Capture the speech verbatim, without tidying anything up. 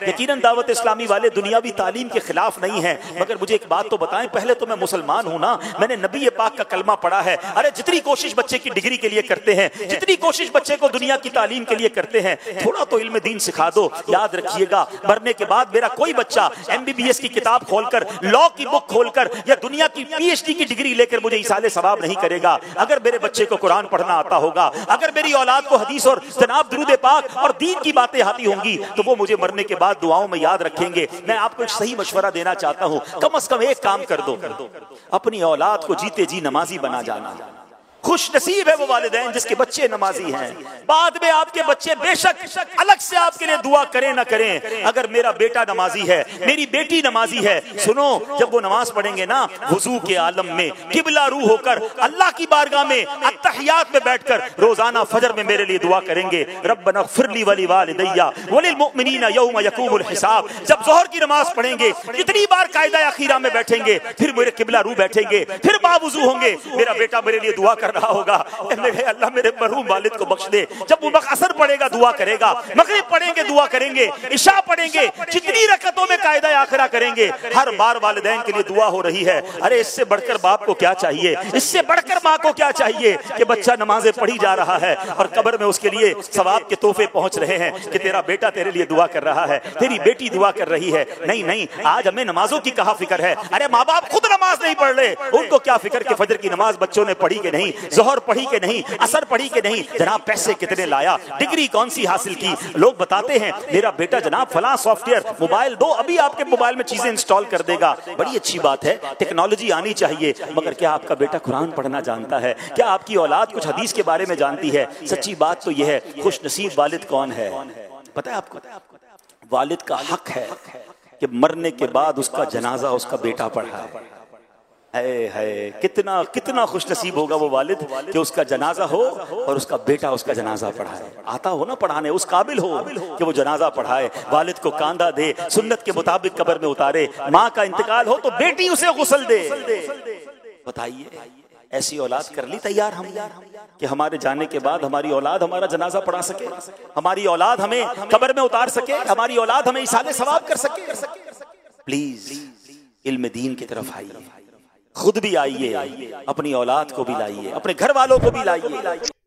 यकीनन दावत इस्लामी वाले दुनियावी तालीम के खिलाफ नहीं है, मगर मुझे एक बात तो बताएं, पहले तो मैं मुसलमान हूं ना, मैंने नबी पाक का कलमा पढ़ा है। अरे जितनी कोशिश बच्चे की डिग्री के लिए करते हैं, जितनी कोशिश बच्चे को दुनिया की तालीम के लिए करते हैं, थोड़ा तो इल्म दीन सिखा दो। याद रखिएगा, मरने के बाद मेरा कोई बच्चा एमबीबीएस की किताब खोलकर, लॉ की बुक खोलकर या दुनिया की पीएचडी की डिग्री लेकर मुझे इसाले सवाब नहीं करेगा। अगर मेरे बच्चे को कुरान पढ़ना आता होगा, अगर मेरी औलाद को हदीस और जनाब दुरूद पाक और दीन की बातें आती होंगी, तो वो मुझे मरने के बाद दुआओं में याद रखेंगे। मैं आपको एक सही मशवरा देना चाहता हूं, कम से कम एक काम कर दो, अपनी औलाद को जीते जी नमाजी बना जाना। खुश नसीब है वो वालिदैन जिसके बच्चे नमाजी हैं। बाद में आपके बच्चे बेशक अलग से आपके लिए दुआ करें ना करें, अगर मेरा बेटा नमाजी है, मेरी बेटी नमाजी है, सुनो, जब वो नमाज पढ़ेंगे ना, वुजू के आलम में किबला रू होकर अल्लाह की बारगाह में अत्तहियात में बैठकर रोजाना फजर में मेरे लिए दुआ करेंगे, रब्बना फ़िरली वली वालिदैया वलिल मुमिनीना यौम यक़ूमुल हिसाब। जब ज़ोहर की नमाज पढ़ेंगे, जितनी बार कायदा अखीरा में बैठेंगे, फिर मेरे किबला रू बैठेंगे, फिर बावुजू होंगे, मेरा बेटा मेरे लिए दुआ कर रहा होगा, अल्लाह मेरे मरहूम वालिद को बख्श दे। जब वो असर पड़ेगा दुआ करेगा, मगरिब पढ़ेंगे दुआ करेंगे, इशा पढ़ेंगे, जितनी रकतों में कायदा आखिरा करेंगे, हर बार वालिदैन के लिए दुआ हो रही है। अरे इससे बढ़कर बाप को क्या चाहिए, इससे बढ़कर माँ को क्या चाहिए कि बच्चा नमाजें पढ़ी जा रहा है और कब्र में उसके लिए सवाब के तोहफे पहुंच रहे हैं कि तेरा बेटा तेरे लिए दुआ कर रहा है, तेरी बेटी दुआ कर रही है। नहीं नहीं, आज हमें नमाजों की कहाँ फिक्र है। अरे माँ बाप खुद नमाज नहीं पढ़ रहे, उनको क्या फिक्र कि फजर की नमाज बच्चों ने पढ़ी कि नहीं, जोहर पढ़ी के नहीं, असर पढ़ी के नहीं, जनाब पैसे कितने लाया, डिग्री कौन सी हासिल की। लोग बताते हैं मेरा बेटा जनाब फलां सॉफ्टवेयर मोबाइल दो, अभी आपके मोबाइल में चीजें इंस्टॉल कर देगा। बड़ी अच्छी बात है, टेक्नोलॉजी आनी चाहिए, मगर क्या आपका बेटा कुरान पढ़ना जानता है? क्या आपकी औलाद कुछ हदीस के बारे में जानती है? सच्ची बात तो यह है, खुश नसीब वालिद कौन है पता है आपको? वालिद का हक है कि मरने के बाद उसका जनाजा उसका बेटा पढ़ाए। है है कितना कितना खुश नसीब होगा वो वालिद कि उसका जनाजा हो और उसका बेटा उसका जनाजा पढ़ाए। आता हो ना पढ़ाने, उस काबिल हो कि वो जनाजा पढ़ाए, वालिद को कांधा दे, सुन्नत के मुताबिक कब्र में उतारे। माँ का इंतकाल हो तो बेटी उसे गुस्ल दे। बताइए, ऐसी औलाद कर ली तैयार हम कि हमारे जाने के बाद हमारी औलाद हमारा जनाजा पढ़ा सके, हमारी औलाद हमें कब्र में उतार सके, हमारी औलाद हमें इसाले सवाब कर सके। प्लीज इल्म दीन की तरफ आइए, खुद भी आइए, अपनी औलाद को भी लाइए, अपने घर वालों को भी लाइए।